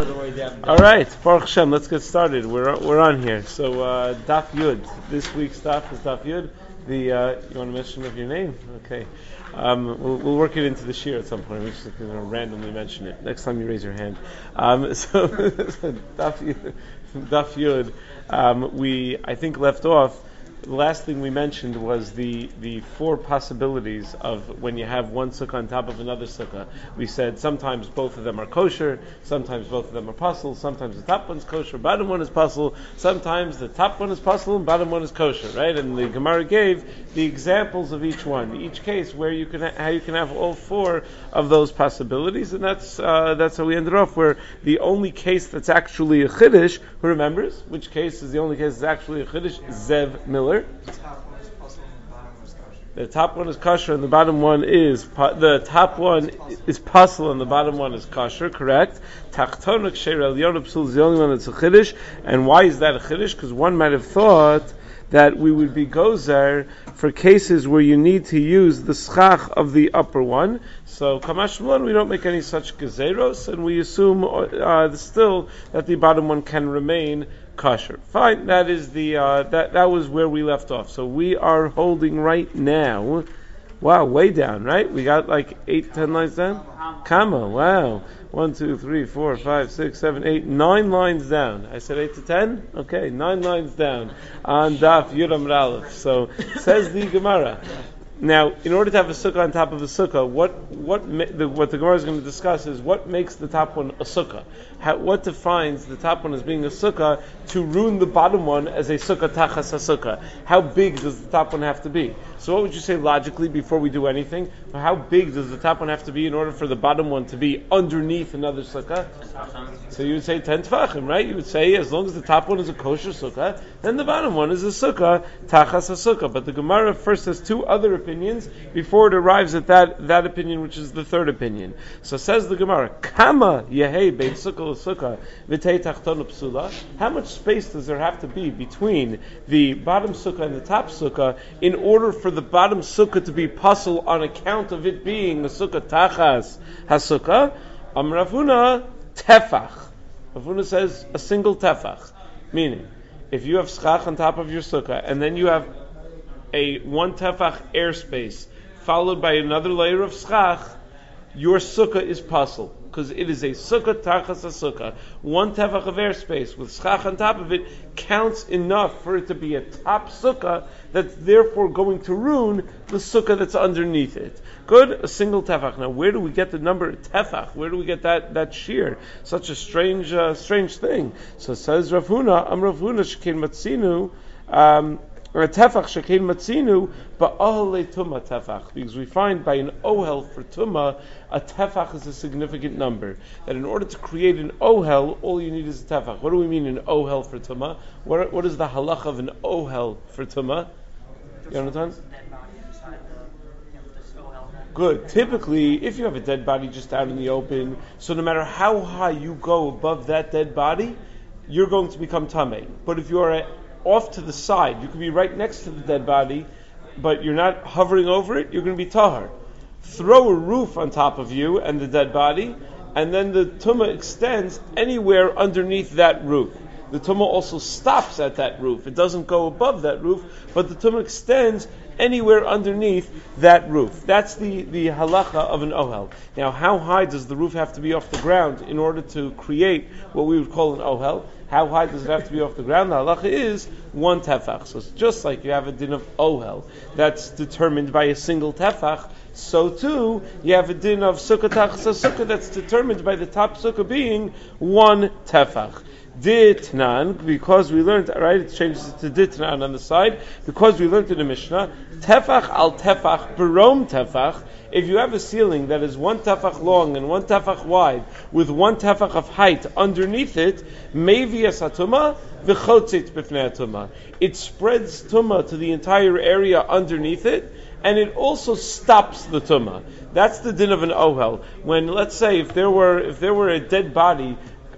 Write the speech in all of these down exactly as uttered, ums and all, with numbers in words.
All right, Baruch Hashem, let's get started. We're we're on here. So uh, Daf Yud. This week's Daf is Daf Yud. The uh, you want to mention of your name? Okay, um, we'll, we'll work it into the shir at some point. We're just going to randomly mention it next time you raise your hand. Um, so Daf Yud. Daf Yud. Um, we I think left off. The last thing we mentioned was the, the four possibilities of when you have one sukkah on top of another sukkah. We said sometimes both of them are kosher, sometimes both of them are puzzle, sometimes the top one's kosher, bottom one is puzzle, sometimes the top one is puzzle and bottom one is kosher, right? And the Gemara gave the examples of each one, each case where you can ha- how you can have all four of those possibilities, and that's uh, that's how we ended off. Where the only case that's actually a chiddush, who remembers which case is the only case that's actually a chiddush? Zev Miller. The top one is kosher and the bottom one is the top one is puzzle and the bottom one is kosher. Correct. Tachtonik sheir elyon psul is the only one that's a chiddush. And why is that a chiddush? Because one might have thought that we would be gozer for cases where you need to use the schach of the upper one. So kamash malon, we don't make any such gezeros, and we assume uh, still that the bottom one can remain kosher. Fine, that is the uh, that that was where we left off. So we are holding right now. Wow, way down, right? We got like eight, ten lines down. Kama, wow. One, two, three, four, five, six, seven, eight, nine lines down. I said eight to ten? Okay, nine lines down on Daf Yudam Ralef. So, says the Gemara. Now, in order to have a sukkah on top of a sukkah, what what the, what the Gemara is going to discuss is what makes the top one a sukkah. How, what defines the top one as being a sukkah to ruin the bottom one as a sukkah tachas a sukkah? How big does the top one have to be? So what would you say logically before we do anything? How big does the top one have to be in order for the bottom one to be underneath another sukkah? So you would say ten tefachim, right? You would say as long as the top one is a kosher sukkah, then the bottom one is a sukkah tachas a sukkah. But the Gemara first has two other opinions before it arrives at that, that opinion, which is the third opinion. So says the Gemara, Kama yehei bein sukkah l'sukkah v'tei tachtonu psula. How much space does there have to be between the bottom sukkah and the top sukkah in order for the bottom sukkah to be puzzle on account of it being a sukkah tachas hasukah? Am Rav Huna tefach. Rav Huna says a single tefach, meaning if you have schach on top of your sukkah and then you have a one tefach airspace followed by another layer of schach, your sukkah is puzzle because it is a sukkah tachas a sukkah. One tefach of airspace with schach on top of it counts enough for it to be a top sukkah that's therefore going to ruin the sukkah that's underneath it. Good, a single tefach. Now, where do we get the number tefach? Where do we get that that shear? Such a strange, uh, strange thing. So says Rav Huna, Am Rav Huna shekin matzinu. Um, Or a tefach shekein matzinu, but ohel tumah tefach, because we find by an ohel for tumah, a tefach is a significant number. That in order to create an ohel, all you need is a tefach. What do we mean an ohel for tumah? What what is the halach of an ohel for tumah? You understand? Good. Typically, if you have a dead body just out in the open, so no matter how high you go above that dead body, you're going to become tamei. But if you are a off to the side, you could be right next to the dead body, but you're not hovering over it, you're going to be tahar. Throw a roof on top of you and the dead body, and then the tumah extends anywhere underneath that roof. The tumah also stops at that roof. It doesn't go above that roof, but the tumah extends anywhere underneath that roof. That's the, the halacha of an ohel. Now, how high does the roof have to be off the ground in order to create what we would call an ohel? How high does it have to be off the ground? The halacha is one tefach. So it's just like you have a din of ohel that's determined by a single tefach, so too you have a din of sukkah tachas sukkah that's determined by the top sukkah being one tefach. Ditnan, because we learned, right, it changes to ditnan on the side, because we learned in the Mishnah, tefach al tefach, barom tefach, if you have a ceiling that is one tefach long and one tefach wide, with one tefach of height underneath it, mevi asatuma, v'chotzit b'fnei atuma. It spreads tumah to the entire area underneath it, and it also stops the tumah. That's the din of an ohel. When, let's say, if there were if there were a dead body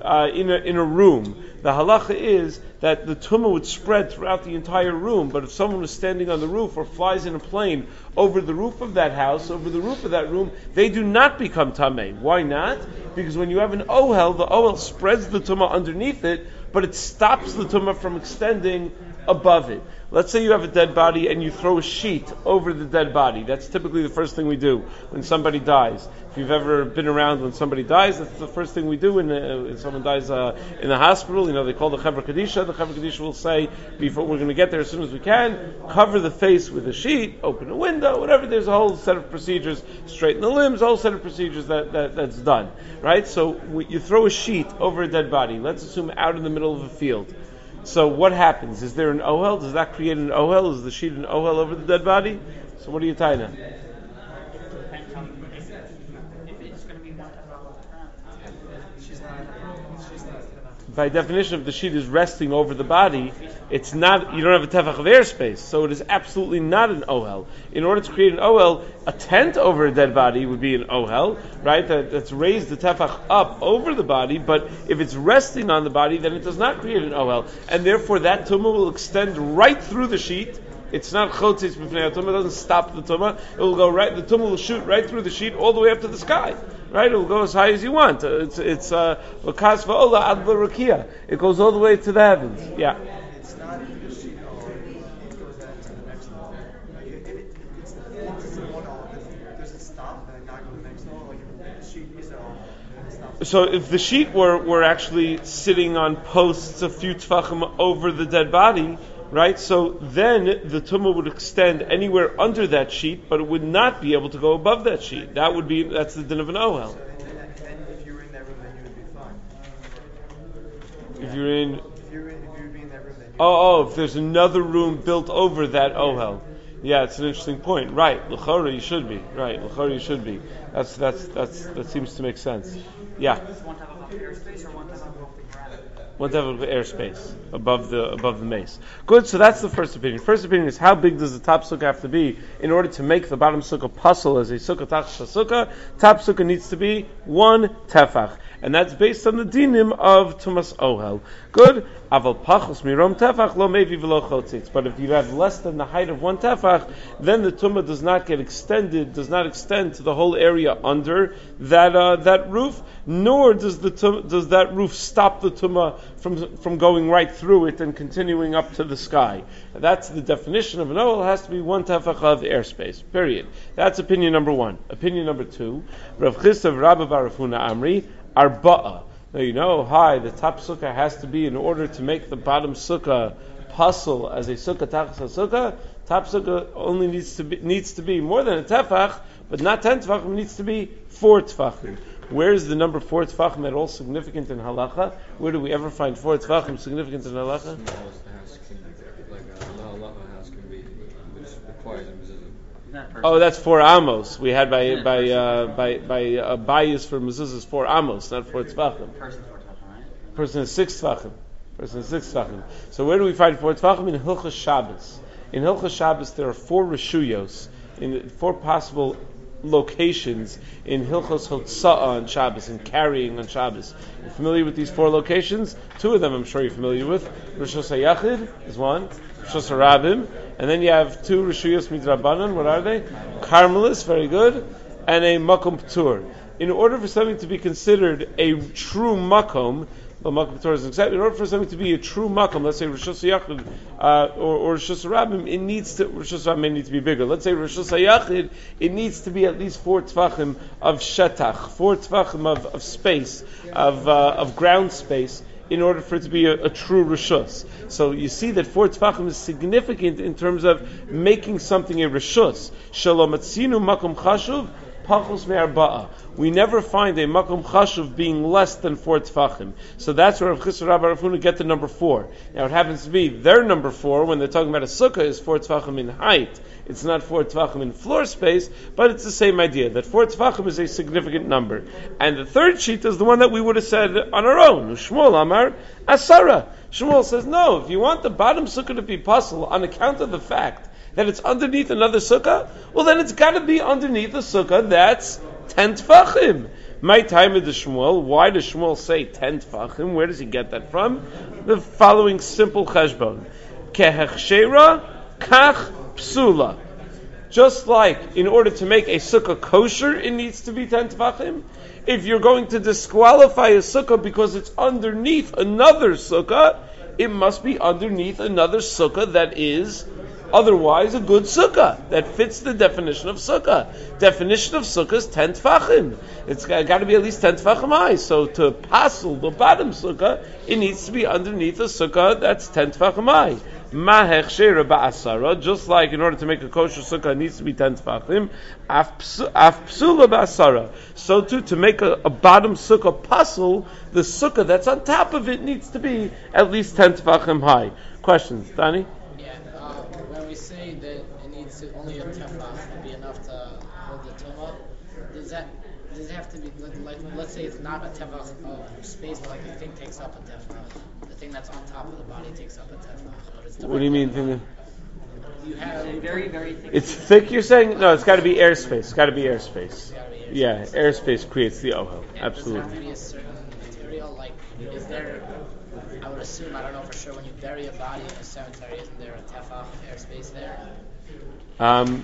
uh, in a in a room, the halacha is that the tumah would spread throughout the entire room. But if someone was standing on the roof or flies in a plane over the roof of that house, over the roof of that room, they do not become tameh. Why not? Because when you have an ohel, the ohel spreads the tumah underneath it, but it stops the tumah from extending above it. Let's say you have a dead body and you throw a sheet over the dead body. That's typically the first thing we do when somebody dies. If you've ever been around when somebody dies, that's the first thing we do when, uh, when someone dies uh, in the hospital. You know, they call the Chevra Kadisha. The Chevra Kadisha will say, before we're going to get there as soon as we can, cover the face with a sheet, open a window, whatever. There's a whole set of procedures, straighten the limbs, a whole set of procedures that, that that's done. Right? So we, you throw a sheet over a dead body. Let's assume out in the middle of a field. So what happens? Is there an ohel? Does that create an ohel? Is the sheet an ohel over the dead body? So what are you tying in? By definition, if the sheet is resting over the body, it's not. You don't have a tefach of airspace, so it is absolutely not an ohel. In order to create an ohel, a tent over a dead body would be an ohel, right? That, that's raised the tefach up over the body, but if it's resting on the body, then it does not create an ohel, and therefore that tumah will extend right through the sheet. It's not chotzis b'fnei tumah. It doesn't stop the tumah. It will go right. The tumah will shoot right through the sheet all the way up to the sky. Right, it will go as high as you want. Uh, it's it's uh, it goes all the way to the heavens. Yeah. It's not even the sheet all it goes down to the next level. Like it, it, it's once it's in one all, does it stop and not go to the next level? Like if the sheet is all, then it stops. So if the sheet were were actually sitting on posts a few tefachim over the dead body, right? So then the tumah would extend anywhere under that sheet, but it would not be able to go above that sheet. That would be that's the din of an ohel. So then, then, then if you were in that room, then you would be fine. If you're in, If you were in, if you would be in that room, then you oh, oh, if there's another room built over that ohel, yeah, it's an interesting point. Right, l'chora you should be. Right, l'chora you should be. That's that's that's that seems to make sense. Yeah. One type of airspace or one type of One type of airspace above the above the mace. Good. So that's the first opinion. First opinion is how big does the top sukkah have to be in order to make the bottom sukkah puzzle as a sukkah tachas sukkah? Top sukkah needs to be one tefach, and that's based on the dinim of tumas ohel. Good. Aval pachos mirom tefach lo mevi v'lo chotzitz. But if you have less than the height of one tefach, then the tumah does not get extended, does not extend to the whole area under that uh, that roof, nor does the tum- does that roof stop the tumah from from going right through it and continuing up to the sky. That's the definition of an ohel. It has to be one tefach of airspace. Period. That's opinion number one. Opinion number two. Rav Chisda Rabba bar Rav Huna Amri Arba'a. Now you know, hi, the top sukkah has to be in order to make the bottom sukkah puzzle as a sukkah tachas sukkah. Top sukkah only needs to be needs to be more than a tefach, but not ten tefachim. It needs to be four tefachim. Where is the number four tefachim at all significant in halacha? Where do we ever find four tefachim significant in halacha? Oh, that's four amos. We had by by uh, by by uh, bias for mezuzahs four amos, not four tefachim. Person is six tefachim. Person is six tefachim. So where do we find four tefachim? In Hilchos Shabbos. In Hilchos Shabbos there are four reshuyos in four possible locations in Hilchos Hotza'ah on Shabbos and carrying on Shabbos. You're familiar with these four locations? Two of them I'm sure you're familiar with. Rishos HaYachid is one, Rishos HaRabim, and then you have two Rishuyos Midrabanan. What are they? Carmelis, very good, and a Makom P'tur. In order for something to be considered a true Makom, the Makom P'tur is accepted. In order for something to be a true Makom, let's say Rishos HaYachid uh, or, or Rishos HaRabim, it needs to, Rishos HaRabim may need to be bigger. Let's say Rishos HaYachid, it needs to be at least four tefachim of shetach, four tefachim of, of space, of uh, of ground space, in order for it to be a, a true rishus. So you see that four tefachim is significant in terms of making something a rishus. Shalom atzinu makom chashuv pachos me'arba'a. We never find a makom chashuv being less than four tefachim. So that's where Rav Chisda Rabba Rav Huna get to number four. Now it happens to be their number four when they're talking about a sukkah is four tefachim in height. It's not four tefachim in floor space, but it's the same idea that four tefachim is a significant number. And the third sheet is the one that we would have said on our own. Shmuel Amar Asara. Shmuel says no. If you want the bottom sukkah to be puzzle on account of the fact that it's underneath another sukkah, well then it's got to be underneath a sukkah that's ten tefachim. My time of the Shmuel. Why does Shmuel say ten tefachim? Where does he get that from? The following simple cheshbon: kehechshera kach psula. Just like in order to make a sukkah kosher, it needs to be ten tefachim. If you're going to disqualify a sukkah because it's underneath another sukkah, it must be underneath another sukkah that is otherwise a good sukkah, that fits the definition of sukkah. Definition of sukkah is ten tefachim. It's got, got to be at least ten tefachim high. So to passel the bottom sukkah, it needs to be underneath a sukkah that's ten tefachim high. Mahechshera ba'asara, just like in order to make a kosher sukkah it needs to be ten tefachim, af psula ba'asara. So too, to make a, a bottom sukkah passel, the sukkah that's on top of it needs to be at least ten tefachim high. Questions, Danny? Yeah, uh, when we say that it needs to only a tefach to be enough to hold the tumah, does that does it have to be like, let's say it's not a tefach of space, but like the thing takes up a tefach, the thing that's on top of the body takes up a tefach. But it's What do you mean? Thing? You have very, very thick. It's thick. You're saying no? It's got to be airspace. It's got to be airspace. It's gotta be airspace. Yeah, airspace creates the ohel. And does it have to Absolutely. be a certain material? Like, is there? I would assume, I don't know for sure, when you bury a body in a cemetery, isn't there a tefach airspace there? Um,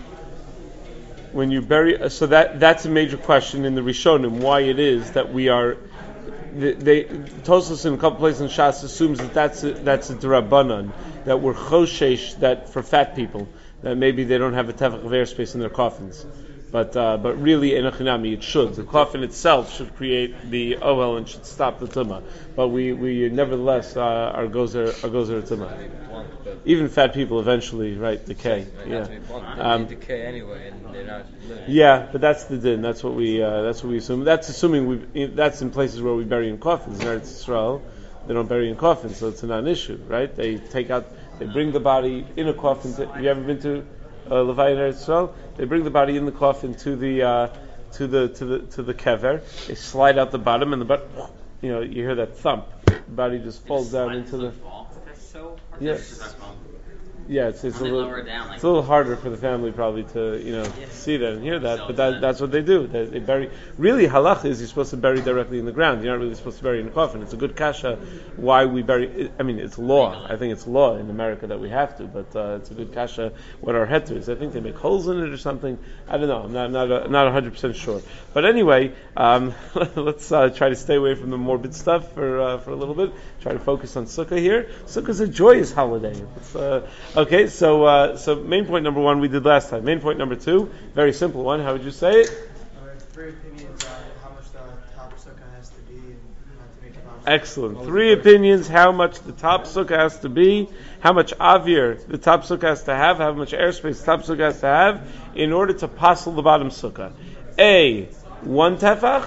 when you bury, so that that's a major question in the Rishonim. Why it is that we are. They, they Tosfos in a couple places in Shas assumes that that's a, that's a drabanan, that we're choshesh, that for fat people that maybe they don't have a tefach of airspace in their coffins, but uh, but really in a chinami it should. The coffin itself should create the ohel and should stop the tumah. But we, we nevertheless uh, our gozer our gozer tumah. Even fat people eventually right decay. Yeah. Um, they decay anyway, and they're not living. Yeah, but that's the din. That's what we. Uh, that's what we assume. That's assuming we. That's in places where we bury in coffins. In Eretz Yisrael, they don't bury in coffins, so it's a non-issue, right? They take out. They bring the body in a coffin. To, have you ever been to uh, Levi in Eretz Yisrael? They bring the body in the coffin to the uh, to the to the to the kever. They slide out the bottom, and the butt. You know, you hear that thump. The body just falls down into the. That's so hard. Yes. Yeah, it's, it's a They little, lower it down, like- it's a little harder for the family probably to, you know, see that and hear that, but that, that's what they do. They, they bury. Really, halach is you're supposed to bury directly in the ground. You're not really supposed to bury in a coffin. It's a good kasha why we bury. I mean, it's law. I think it's law in America that we have to, but uh, it's a good kasha what our heter is. I think they make holes in it or something. I don't know. I'm not not a, not one hundred percent sure. But anyway, um, let's uh, try to stay away from the morbid stuff for uh, for a little bit. Try to focus on Sukkah here. Sukkah is a joyous holiday. It's, uh, okay, so uh, so main point number one we did last time. Main point number two, very simple one. How would you say it? Uh, three opinions on how much the top sukkah has to be and how to make it out. Excellent. Three opinions: how much the top sukkah has to be, how much avir the top sukkah has to have, how much airspace the top sukkah has to have, in order to passel the bottom sukkah. A, one tefach,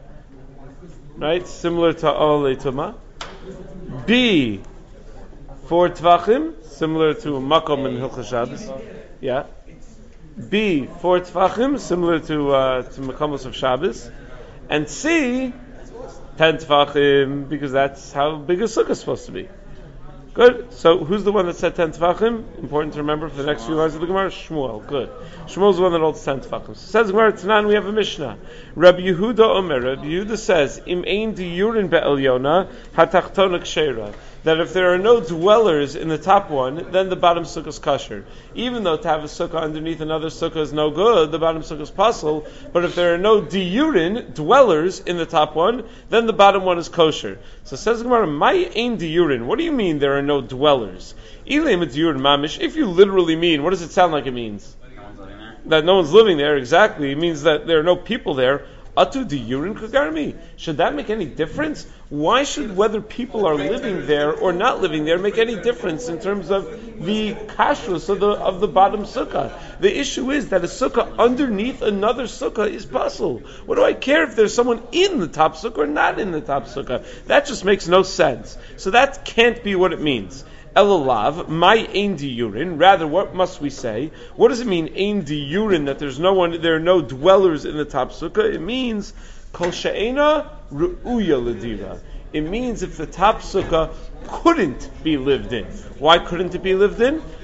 right, similar to Olei Tumah. B, four tvachim, similar to Makom and Hilchos Shabbos. Yeah. B, four tvachim, similar to uh, to Makomos of Shabbos. And C, ten tvachim, because that's how big a sukkah is supposed to be. Good. So who's the one that said ten tvachim? Important to remember for the next few lines of the Gemara. Shmuel. Good. Shmuel's the one that holds ten tvachim. So says Gemara Tanan, we have a Mishnah. Rabbi Yehuda Omer. Rabbi Yehuda says, Im ein diyurin be'elyona hatachtona kshera. That if there are no dwellers in the top one, then the bottom sukkah is kosher. Even though to have a sukkah underneath another sukkah is no good, the bottom sukkah is possible. But if there are no diyurin, dwellers, in the top one, then the bottom one is kosher. So says Gemara, my ein diyurin. What do you mean there are no dwellers? Ileim diyurin mamish. If you literally mean, what does it sound like it means? No one's living there. That no one's living there, exactly. It means that there are no people there. Atu diyurin kagarmi. Should that make any difference? Why should whether people are living there or not living there make any difference in terms of the kashrus of the of the bottom sukkah? The issue is that a sukkah underneath another sukkah is puzzle. What do I care if there's someone in the top sukkah or not in the top sukkah? That just makes no sense. So that can't be what it means. Elalav, my ein diyurin. Rather, what must we say? What does it mean, ein diyurin, that there's no one, there are no dwellers in the top sukkah? It means kol she'ena ru'uya ledira. It means if the top sukkah couldn't be lived in. Why couldn't it be lived in?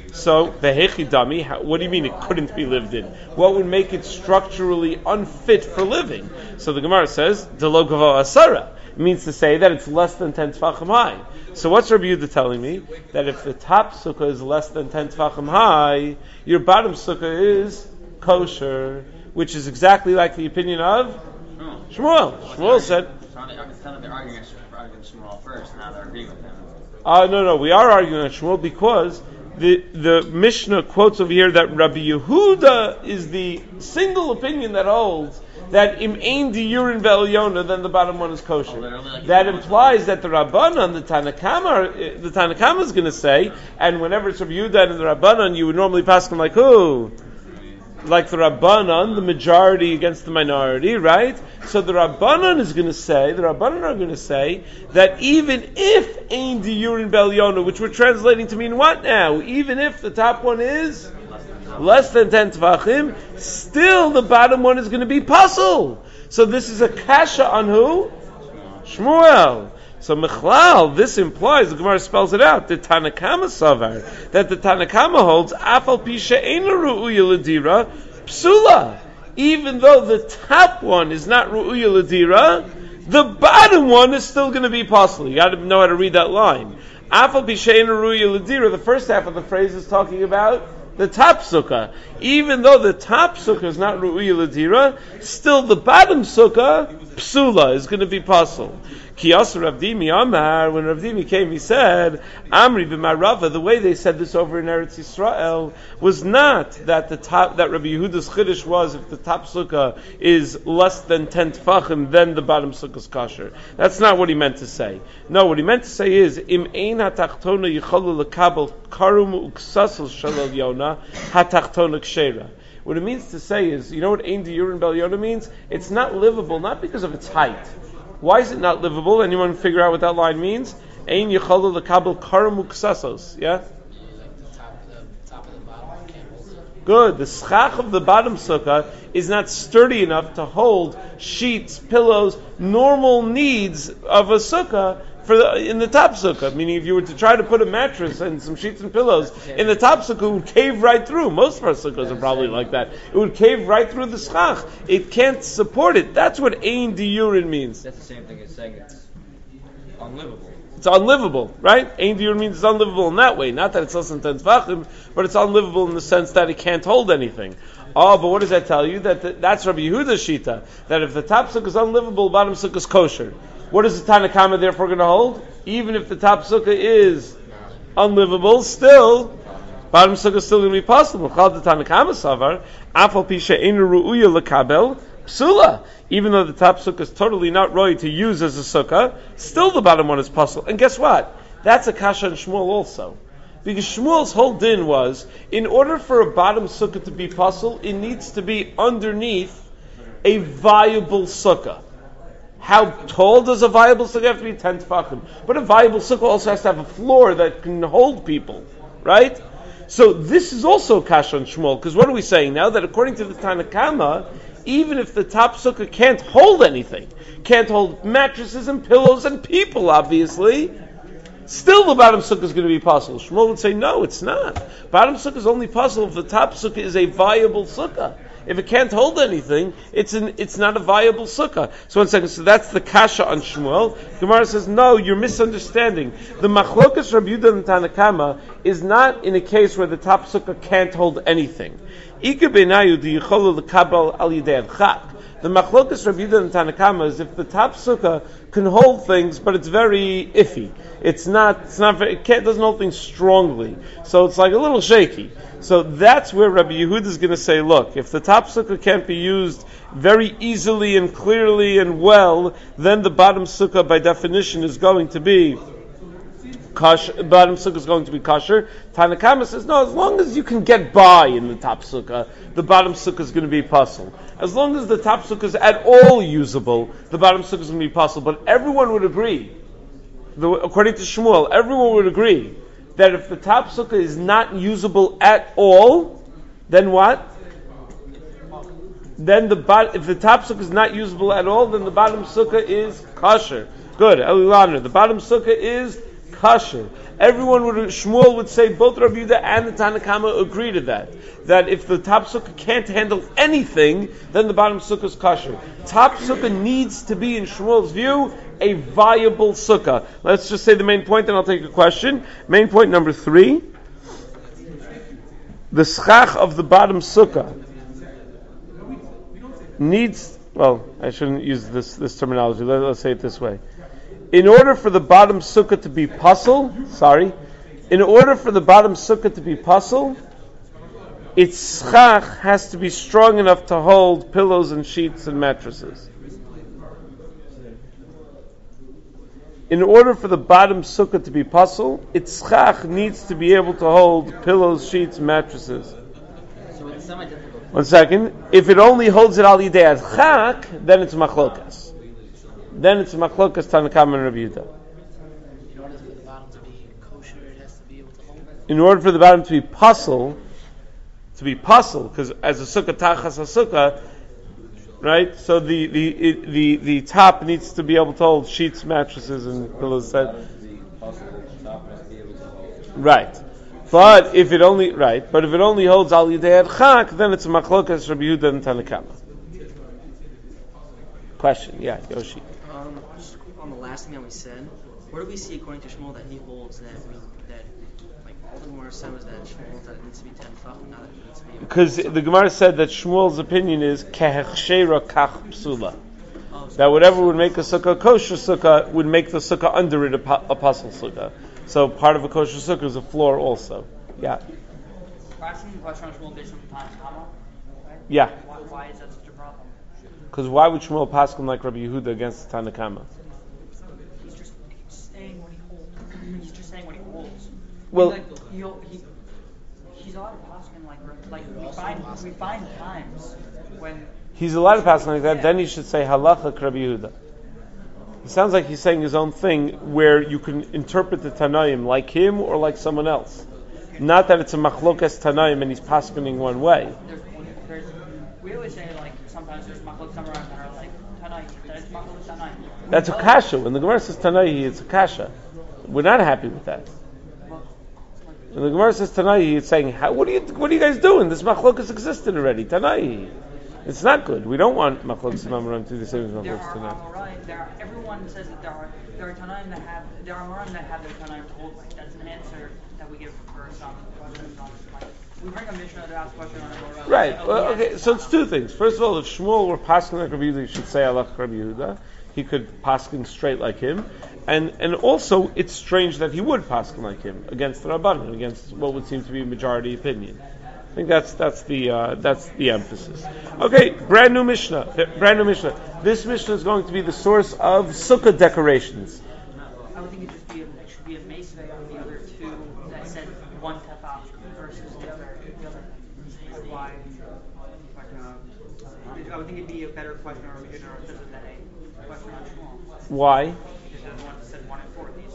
So, vehechi dami, how- what do you mean it couldn't be lived in? What would make it structurally unfit for living? So the Gemara says, Delo gavo asara. It means to say that it's less than ten tefachim high. So what's Rabbi Yehuda telling me? That if the top sukkah is less than ten tefachim high, your bottom sukkah is kosher, which is exactly like the opinion of Shmuel. Shmuel said, It's not that they're arguing against Shmuel first, now they're agreeing with him. Uh, no, no, we are arguing on Shmuel because the the Mishnah quotes over here that Rabbi Yehuda is the single opinion that holds that im ein diyurin ve'elyona, then the bottom one is kosher. That implies that the Rabbanan, the Tanakama, the Tanakama is going to say, and whenever it's Rabbi Yehuda and the Rabbanan, you would normally pass them like who? Like the Rabbanan, the majority against the minority, right? So the Rabbanan is going to say, the Rabbanan are going to say that even if ein diyurin ve'elyona, which we're translating to mean what now? Even if the top one is less than ten tvachim, still the bottom one is going to be puzzle. So this is a kasha on who? Shmuel. So Mechlal, this implies, the Gemara spells it out, the Tanakama Savar, that the Tanakama holds, Afal Pisha Eina Ru'uya Ladira, Psula. Even though the top one is not Ru'uya Ladira, the bottom one is still going to be puzzle. You got to know how to read that line. Afal Pisha Eina Ru'uya Ladira, the first half of the phrase is talking about the top sukkah. Even though the top sukkah is not Ru'uya Ladira, still the bottom sukkah, Psula, is going to be puzzle. Kiyas Rav Dimi Amar, when Rav Dimi came, he said, Amri b'marava, the way they said this over in Eretz Yisrael was not that the top, that Rabbi Yehuda's chiddush was if the top sukkah is less than ten tefachim, then the bottom sukkah is kosher. That's not what he meant to say. No, what he meant to say is, Im ein hatachtona yicholu lekabel karum uksasel shalal yona hatachtona kshera. What it means to say is, you know what ein diyurin b'elyona means? It's not livable, not because of its height. Why is it not livable? Anyone figure out what that line means? Ein yicholu lekabel karum uksasos. Yeah? Good. The schach of the bottom sukkah is not sturdy enough to hold sheets, pillows, normal needs of a sukkah for the, in the top sukkah. Meaning, if you were to try to put a mattress and some sheets and pillows in the top sukkah, it would cave right through. Most of our sukkahs are probably like that. It would cave right through the schach. It can't support it. That's what ein diyurin means. That's the same thing as saying it's unlivable. It's unlivable, right? Ein diyurin means it's unlivable in that way. Not that it's less than ten tvachim, but it's unlivable in the sense that it can't hold anything. Oh, but what does that tell you? That the, that's Rabbi Yehuda's shita. That if the top sukkah is unlivable, bottom sukkah is kosher. What is the Tanakama therefore going to hold? Even if the top sukkah is unlivable, still, bottom sukkah is still going to be possible. Called the Tanakama Savar, Afal Pisha Einu Ru'uya Lekabel, Psula. Even though the top sukkah is totally not right to use as a sukkah, still the bottom one is possible. And guess what? That's a kasha on Shmuel also. Because Shmuel's whole din was, in order for a bottom sukkah to be possible, it needs to be underneath a viable sukkah. How tall does a viable sukkah have to be? ten tefachim. But a viable sukkah also has to have a floor that can hold people, right? So this is also kasha on Shmuel, because what are we saying now? That according to the Tanakama, even if the top sukkah can't hold anything, can't hold mattresses and pillows and people, obviously, still the bottom sukkah is going to be possible. Shmuel would say, no, it's not. Bottom sukkah is only possible if the top sukkah is a viable sukkah. If it can't hold anything, it's an, it's not a viable sukkah. So one second, so that's the kasha on Shmuel. Gemara says, no, you're misunderstanding. The machlokas Rabbi Yehuda and Tanakama is not in a case where the top sukkah can't hold anything. Ika benayu di yicholu lekabel al yidei adchak. The machlokas Rabbi Yehuda and Tanakama is if the top sukkah can hold things, but it's very iffy. It's not, it's not very, it can't, doesn't hold things strongly. So it's like a little shaky. So that's where Rabbi Yehuda is going to say, look, if the top sukkah can't be used very easily and clearly and well, then the bottom sukkah by definition is going to be kosher. Bottom sukkah is going to be kosher. Tanakama says, no, as long as you can get by in the top sukkah, the bottom sukkah is going to be puzzle. As long as the top sukkah is at all usable, the bottom sukkah is going to be puzzle. But everyone would agree, the, according to Shmuel, everyone would agree that if the top sukkah is not usable at all, then what? Then the bot- if the top sukkah is not usable at all, then the bottom sukkah is kosher. Good, Elilaner. The bottom sukkah is kosher. Everyone would, Shmuel would say, both Rabbi Yehuda and the Tanna Kama agree to that. That if the top sukkah can't handle anything, then the bottom sukkah is kosher. Top sukkah needs to be, in Shmuel's view, a viable sukkah. Let's just say the main point, and I'll take a question. Main point number three. The schach of the bottom sukkah needs, well, I shouldn't use this, this terminology. Let, let's say it this way. In order for the bottom sukkah to be puzzle, sorry, in order for the bottom sukkah to be puzzle, its schach has to be strong enough to hold pillows and sheets and mattresses. In order for the bottom sukkah to be puzzle, its schach needs to be able to hold pillows, sheets, mattresses. So it's semi-difficult. One second. If it only holds it al yidei adchak, then it's machlokas. Then it's machlokas Tanakam and Rabbi Yehuda. In order for the bottom to be kosher, it has to be able to hold it. In order for the bottom to be puzzle, to be puzzle, because as a sukkah tachas a sukkah, right? So the the it, the the top needs to be able to hold sheets, mattresses, and pillows. Right. But if it only right, but if it only holds al yidei adchak, then it's a machlokas Rabbi Yehuda and Tanakama. Question, yeah, Yoshi. Um, just on the last thing that we said, where do we see according to Shmuel that he holds that we that like all the Gemara said was that Shmuel holds that it needs to be ten tefachim, not that it needs to be. Because the Gemara said that Shmuel's opinion is kehechshera kach psula. Oh, so That whatever would make a sukkah kosher sukkah would make the sukkah under it a, pa- a puzzle sukkah. So part of a kosher sukkah is a floor also. Yeah. Asking the question on Shmuel based on the time comma, right? Yeah. Why, why is that such a problem? Because why would Shmuel paskin like Rabbi Yehuda against the Tanakama? He's just saying what he holds. He's just saying what he holds. Well- like, he'll, he he's allowed to paskin like like we find we find times when He's allowed to paskin like that. Yeah. Then he should say halacha Rabbi Yehuda. It sounds like he's saying his own thing, where you can interpret the Tanaim like him or like someone else. Not that it's a machlokas Tanaim and he's paskining one way. there's, there's we always say like sometimes there's machlok samarim that are like tanai that is machlok tanai. That's a kasha. When the Gemara says Tanai, it's a kasha. We're not happy with that. When the Gemara says Tanai, it's saying, How, what, are you, what are you guys doing? This machlokas existed already. Tanai. It's not good. We don't want machlokas Amarim to be the same as There machlokas are Tanai. Amoraim, there are, everyone says that there are there are Tanaim that have there are Amoraim that have their Tanaim hold like that's an answer that we give for some questions on like we bring a Mishnah to ask questions on Amoraim. Right. Well, okay. So it's two things. First of all, if Shmuel were paskin like Rabbi Yehuda, he should say Allah Rabbi Yehuda. He could paskin straight like him, and and also it's strange that he would paskin like him against the Rabbanan, against what would seem to be a majority opinion. I think that's that's the uh, that's the emphasis. Okay, brand new Mishnah. Brand new Mishnah. This Mishnah is going to be the source of sukkah decorations. I would think it just be a, it should be a mesveh on the other two that said one tefach versus the other the other. Like why? Like, uh, I would think it'd be a better question or a than a question on Shmuel. Why? Because the one that said one and four. These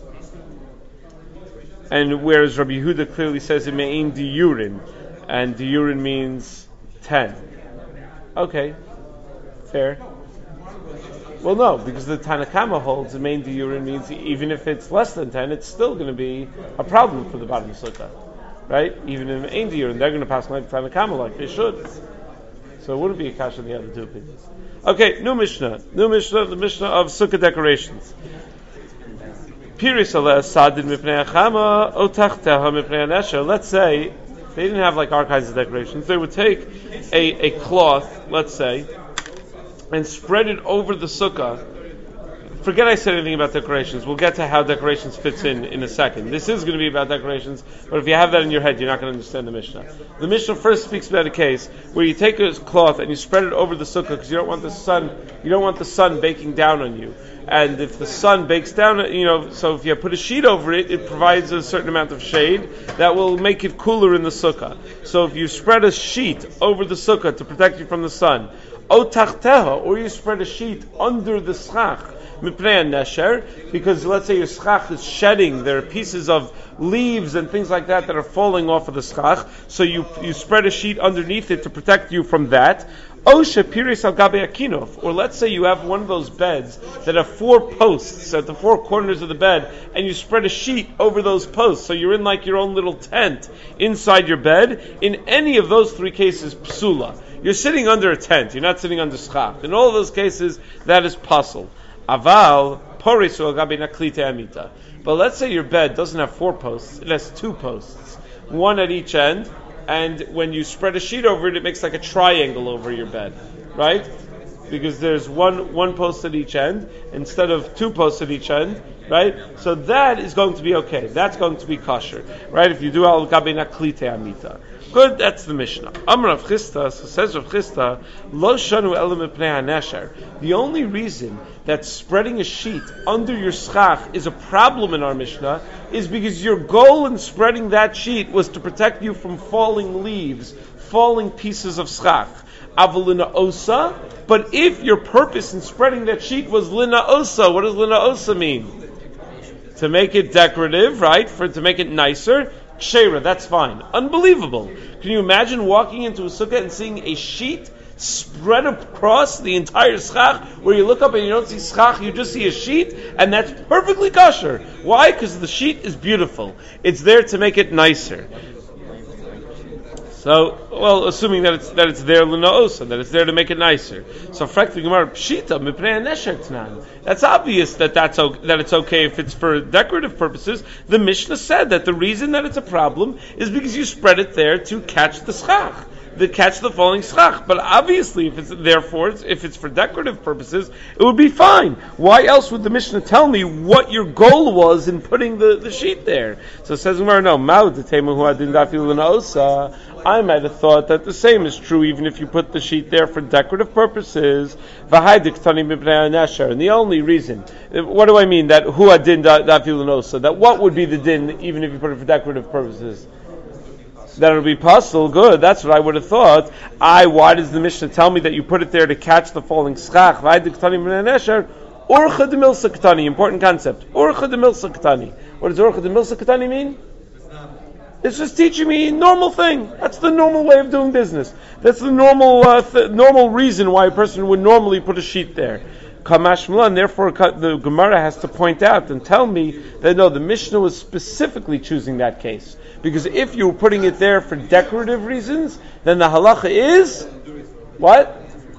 these. And whereas Rabbi Yehuda clearly says it me'in diurin, and diurin means ten. Okay, fair. Well, no, because the Tanakama holds the main diurin means even if it's less than ten, it's still going to be a problem for the bottom of sukkah, right? Even in main diurin, they're going to pass like Tanakama, like they should. So it wouldn't be a kasha in the other two opinions. Okay, new Mishnah, new Mishnah, the Mishnah of sukkah decorations. Piris aleh sadin mipnei achama otachteha mipnei anesher. Let's say they didn't have like our kinds of decorations. They would take a, a cloth, let's say, and spread it over the sukkah. Forget I said anything about decorations. We'll get to how decorations fits in in a second. This is going to be about decorations, but if you have that in your head, you're not going to understand the Mishnah. The Mishnah first speaks about a case where you take a cloth and you spread it over the sukkah because you don't want the sun, you don't want the sun baking down on you. And if the sun bakes down, you know, so if you put a sheet over it, it provides a certain amount of shade that will make it cooler in the sukkah. So if you spread a sheet over the sukkah to protect you from the sun, o tachteha, or you spread a sheet under the schach, mipnei nesher, because let's say your schach is shedding, there are pieces of leaves and things like that that are falling off of the schach, so you you spread a sheet underneath it to protect you from that. Osha piris al gabe akinov, or let's say you have one of those beds that have four posts at the four corners of the bed, and you spread a sheet over those posts, so you're in like your own little tent inside your bed. In any of those three cases, psula. You're sitting under a tent, you're not sitting under schach. In all of those cases, that is pasul. Aval poris al gabe naklite amita. But let's say your bed doesn't have four posts, it has two posts, one at each end, and when you spread a sheet over it, it makes like a triangle over your bed, right? Because there's one one post at each end instead of two posts at each end, right? So that is going to be okay. That's going to be kosher, right? If you do al gabe naklite amita. Good, that's the Mishnah. Amar Rav Chisda, so says Rav Chisda, lo shanu ela mipnei hanesher. The only reason that spreading a sheet under your schach is a problem in our Mishnah is because your goal in spreading that sheet was to protect you from falling leaves, falling pieces of schach. Avalina osa, but if your purpose in spreading that sheet was lina osa, what does lina osa mean? To make it decorative, right? For to make it nicer. Kshera, that's fine. Unbelievable. Can you imagine walking into a sukkah and seeing a sheet spread across the entire schach, where you look up and you don't see schach, you just see a sheet, and that's perfectly kosher. Why? Because the sheet is beautiful. It's there to make it nicer. So, well, assuming that it's that it's there l'na'osa, that it's there to make it nicer. So, frak the Gemara pshita mipnei nesher tnan. That's obvious that that's okay, that it's okay if it's for decorative purposes. The Mishnah said that the reason that it's a problem is because you spread it there to catch the schach, to catch the falling schach. But obviously, if it's therefore, if it's for decorative purposes, it would be fine. Why else would the Mishnah tell me what your goal was in putting the, the sheet there? So it says Gemara, no, ma'ud detema hu adin dafil l'na'osa. I might have thought that the same is true even if you put the sheet there for decorative purposes. And the only reason, what do I mean that hu adin dafil l'na'osa? That what would be the din even if you put it for decorative purposes? That it would be possible. Good, that's what I would have thought. I, why does the Mishnah tell me that you put it there to catch the falling schach? Orcha de milsa ketani, important concept. Orcha de milsa ketani. What does orcha de milsa ketani mean? It's just teaching me normal thing. That's the normal way of doing business. That's the normal uh, th- normal reason why a person would normally put a sheet there. Kamash Milan, therefore the Gemara has to point out and tell me that no, the Mishnah was specifically choosing that case. Because if you were putting it there for decorative reasons, then the halacha is, what?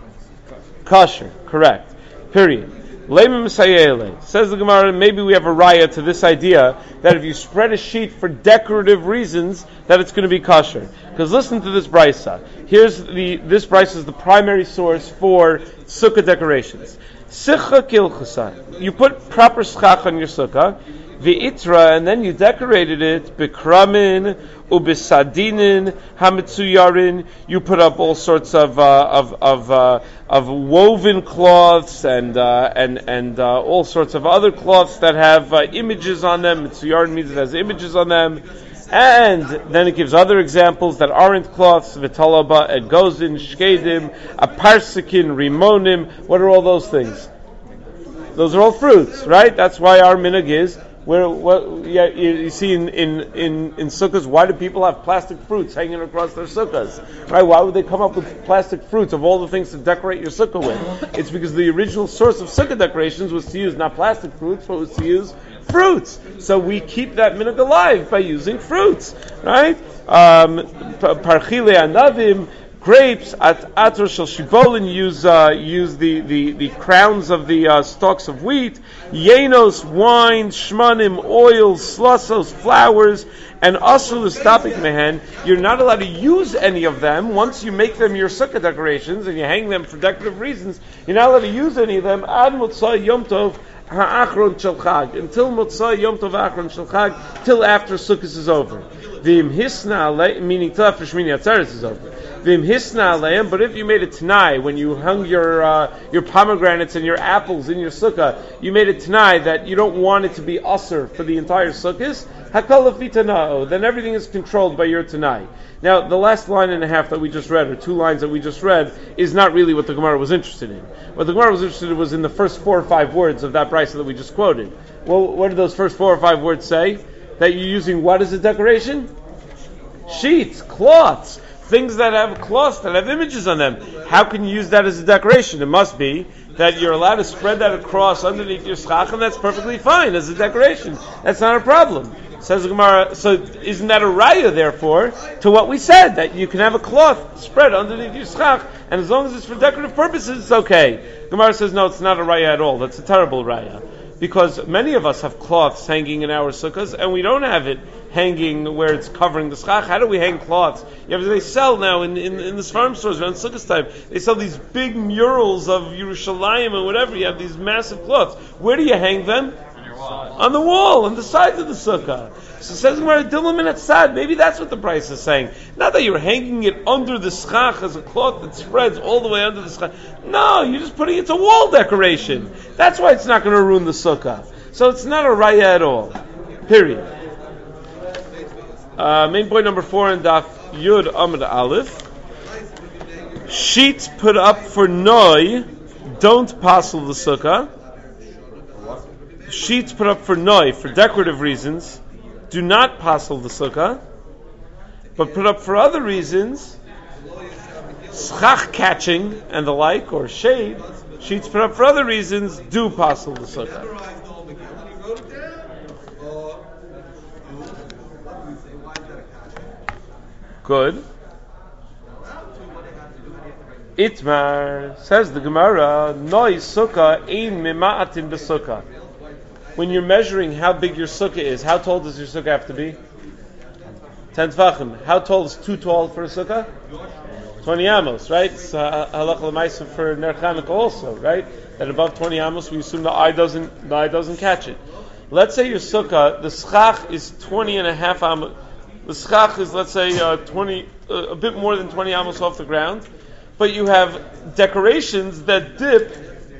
Kosher, correct. Period. Leimen Misayele. Says the Gemara, maybe we have a raya to this idea that if you spread a sheet for decorative reasons, that it's going to be kosher. Because listen to this brisa. Here's the, this brisa is the primary source for sukkah decorations. Sicha kilchusa. You put proper schach on your sukkah, v'itra, and then you decorated it, bekramin, ubisadinin, hamitsuyarin. You put up all sorts of uh, of of uh, of woven cloths and uh, and and uh, all sorts of other cloths that have uh, images on them. Mitsuyarin means it has images on them. And then it gives other examples that aren't cloths, vitalaba, egozin, shkedim, aparsikin, rimonim. What are all those things? Those are all fruits, right? That's why our minhag is, where what, yeah, you, you see in, in, in, in sukkahs, why do people have plastic fruits hanging across their sukkahs? Right? Why would they come up with plastic fruits of all the things to decorate your sukkah with? It's because the original source of sukkah decorations was to use not plastic fruits, but was to use fruits. So we keep that minhag alive by using fruits, right? Um, Parchile anavim, grapes, at ator shel shibolin, use uh, use the, the, the crowns of the uh, stalks of wheat, yenos, wine, shmanim, oils, slasos, flowers, and asul istapik mehen. You're not allowed to use any of them once you make them your sukkah decorations and you hang them for decorative reasons. You're not allowed to use any of them ad motzai yom tov ha'achron shel chag, until motzai yom tov ha'achron shel chag, till after Sukkot is over. V'im hisna, meaning till after Shmini Atzeres is over. Vim hisna aleim, but if you made it tanai when you hung your uh, your pomegranates and your apples in your sukkah, you made it tanai that you don't want it to be usher for the entire sukkahs. Hakol lefi tanao, then everything is controlled by your tanai. Now, the last line and a half that we just read, or two lines that we just read, is not really what the Gemara was interested in. What the Gemara was interested in was in the first four or five words of that brisa that we just quoted. Well, what did those first four or five words say? That you're using what as a decoration? Sheets, cloths, things that have cloths, that have images on them. How can you use that as a decoration? It must be that you're allowed to spread that across underneath your schach, and that's perfectly fine as a decoration. That's not a problem. Says the Gemara, so isn't that a raya, therefore, to what we said, that you can have a cloth spread underneath your schach, and as long as it's for decorative purposes, it's okay. Gemara says, no, it's not a raya at all. That's a terrible raya. Because many of us have cloths hanging in our sukkahs, and we don't have it hanging where it's covering the schach. How do we hang cloths? You have, they sell now in, in, in the farm stores around sukkahs time, they sell these big murals of Yerushalayim and whatever. You have these massive cloths. Where do you hang them? On the wall, on the sides of the sukkah. So it says Gemara, Dilam and Etzad. Maybe that's what the price is saying. Not that you're hanging it under the schach as a cloth that spreads all the way under the schach. No, you're just putting it to wall decoration. That's why it's not going to ruin the sukkah. So it's not a raya at all. Period. Uh, main point number four in Daf Yud Amud Aleph. Sheets put up for noi don't passel the sukkah. Sheets put up for noi, for decorative reasons, do not passel the sukkah, but put up for other reasons, schach catching and the like, or shade, sheets put up for other reasons do passel the sukkah. Good. Itmar, says the Gemara, noi sukkah ein mima'atin b'sukkah. When you're measuring how big your sukkah is, how tall does your sukkah have to be? Ten tefachim. How tall is too tall for a sukkah? Twenty amos, right? So halacha l'maisa for ner Chanukah also, right? That above twenty amos, we assume the eye doesn't the eye doesn't catch it. Let's say your sukkah, the schach is twenty and a half amos. The schach is, let's say, uh, twenty, uh, a bit more than twenty amos off the ground, but you have decorations that dip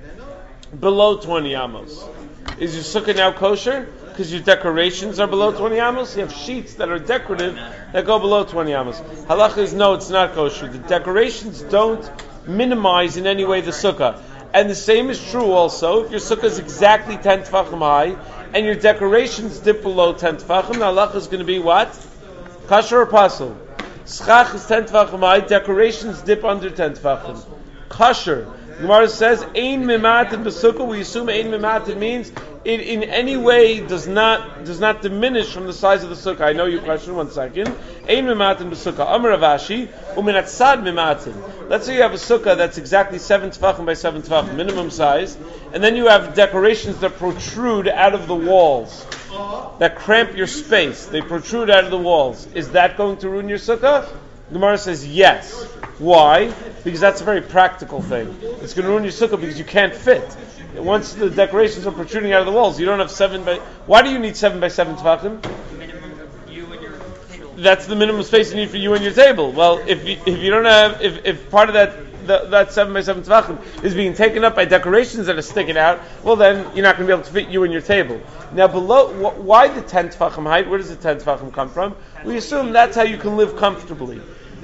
below twenty amos. Is your sukkah now kosher? Because your decorations are below twenty amos? You have sheets that are decorative that go below twenty amos. Halacha is no, it's not kosher. The decorations don't minimize in any way the sukkah. And the same is true also if your sukkah is exactly ten tefachim high and your decorations dip below ten tefachim, the halacha is going to be what? Kosher or pasul? Schach is ten tefachim high, decorations dip under ten tefachim. Kosher. Gemara says, Ein mimatin b'sukkah. We assume Ein mimatin means it in any way does not does not diminish from the size of the sukkah. I know your question. One second. Ein mimatin b'sukkah. Amar Ravashi umin atzad mimatin. Let's say you have a sukkah that's exactly seven tefachim by seven tefachim, minimum size, and then you have decorations that protrude out of the walls, that cramp your space. They protrude out of the walls. Is that going to ruin your sukkah? Gemara says yes. Why? Because that's a very practical thing. It's going to ruin your sukkah because you can't fit. Once the decorations are protruding out of the walls, you don't have seven by... Why do you need seven by seven tefachim? Minimum you and your table. That's the minimum space you need for you and your table. Well, if you, if you don't have... If, if part of that the, that seven by seven tefachim is being taken up by decorations that are sticking out, well then you're not going to be able to fit you and your table. Now below... Wh- why the ten tefachim height? Where does the ten tefachim come from? We assume that's how you can live comfortably.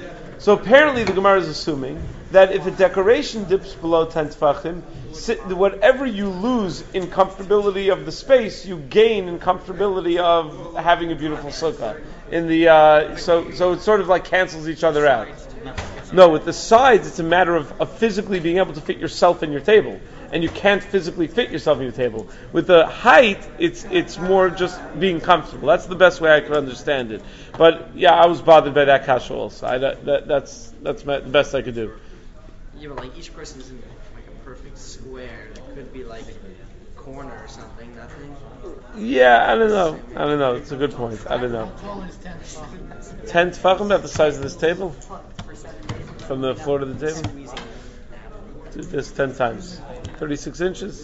So apparently the Gemara is assuming that if a decoration dips below ten tefachim, whatever you lose in comfortability of the space, you gain in comfortability of having a beautiful sukkah. In the uh, so so it sort of like cancels each other out. No, with the sides, it's a matter of, of physically being able to fit yourself in your table, and you can't physically fit yourself in your table. With the height, it's it's more just being comfortable. That's the best way I could understand it. But yeah, I was bothered by that kasha also. I, that, that, that's that's my, the best I could do. Yeah, but like each person isn't like a perfect square. It could be like a corner or something. Nothing. Yeah, I don't know. I don't know. It's a good point. I don't know. How tall is ten tefachim? Ten tefachim, about the size of this table, from the floor to the table. Do this ten times. Thirty-six inches.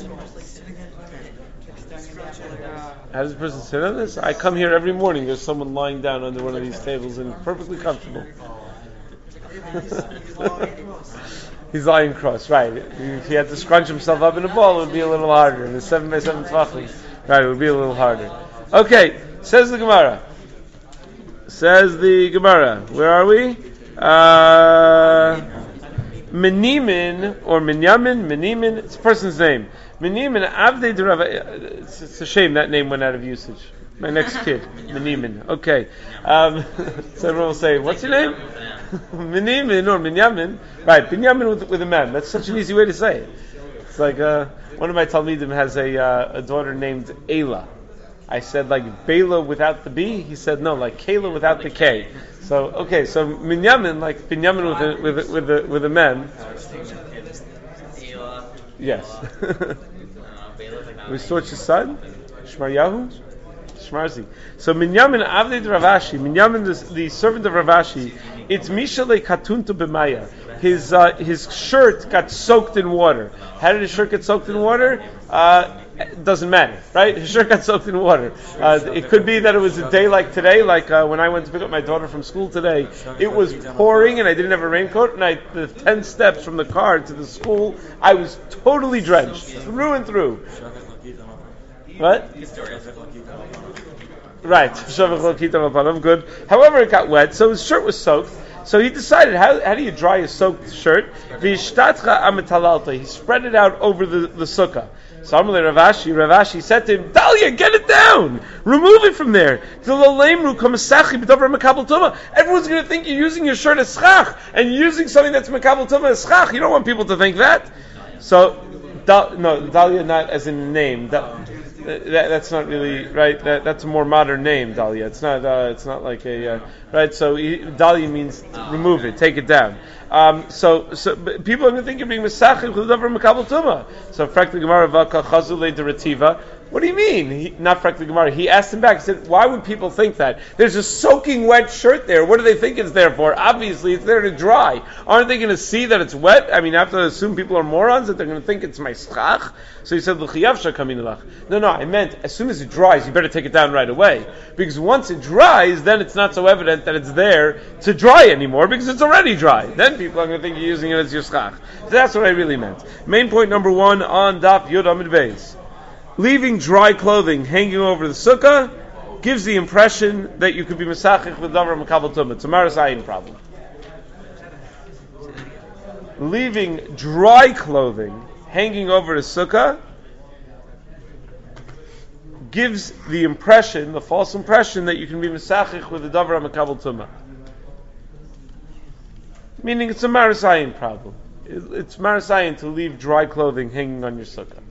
How does a person sit on this? I come here every morning. There's someone lying down under one of these tables and perfectly comfortable. He's lying cross, right. If he had to scrunch himself up in a ball, it would be a little harder. In the seven by seven tefachim, right, it would be a little harder. Okay, says the Gemara. Says the Gemara. Where are we? Uh, Menimin, or Minyamin, Menimin, it's a person's name. Menimin, Avdei de Rav, it's, it's a shame that name went out of usage. My next kid, Menimin. Okay. Um, so everyone will say, what's your name? Menimin or Minyamin. Right, Binyamin with, with a man. That's such an easy way to say it. It's like, uh, one of my Talmidim has a, uh, a daughter named Ayla. I said like Bela without the B. He said no, like Kayla without the K. So okay, so Minyamin, like Binyamin with a, with a, with a, with a man. Yes. We saw his son, Shmaryahu, Shmarzi. So Minyamin Avdei de Ravashi, Minyamin the, the servant of Ravashi. It's Mishale Katunto B'Maya. His uh, his shirt got soaked in water. How did his shirt get soaked in water? Uh, It doesn't matter, right? His shirt got soaked in water. Uh, it could be that it was a day like today, like uh, when I went to pick up my daughter from school today. It was pouring and I didn't have a raincoat, and I, the ten steps from the car to the school, I was totally drenched, through and through. What? Right. Good. However, it got wet, so his shirt was soaked. So he decided, how, how do you dry a soaked shirt? He spread it out over the, the sukkah. So Amalei Ravashi, Ravashi said to him, Dalia, get it down! Remove it from there! Everyone's going to think you're using your shirt as schach, and you're using something that's mekabel tumah as schach. You don't want people to think that. So, da, no, Dalia not as in name. Da, that, that's not really, right, that, that's a more modern name, Dalia. It's not, uh, it's not like a, uh, right, so he, Dalia means remove it, take it down. Um, so, so people are going to think you're being mesachim ch'ledavar mekabel tumah. So, frak the Gemara v'aka chazulei de retiva. What do you mean? He, not frak the Gemara. He asked him back. He said, "Why would people think that? There's a soaking wet shirt there. What do they think it's there for? Obviously, it's there to dry. Aren't they going to see that it's wet? I mean, I have to assume people are morons that they're going to think it's my schach." So he said, "L'chiyavsha kamin elach." No, no, I meant as soon as it dries, you better take it down right away, because once it dries, then it's not so evident that it's there to dry anymore, because it's already dry. Then people are going to think you're using it as your schach. So that's what I really meant. Main point number one on Daf Yud Amid Beis. Leaving dry clothing hanging over the sukkah gives the impression that you could be mesachich with davar mekabel tumah. It's a maras ayin problem. Leaving dry clothing hanging over the sukkah gives the impression, the false impression, that you can be mesachich with the davar mekabel tumah. Meaning it's a maras ayin problem. It's maras ayin to leave dry clothing hanging on your sukkah.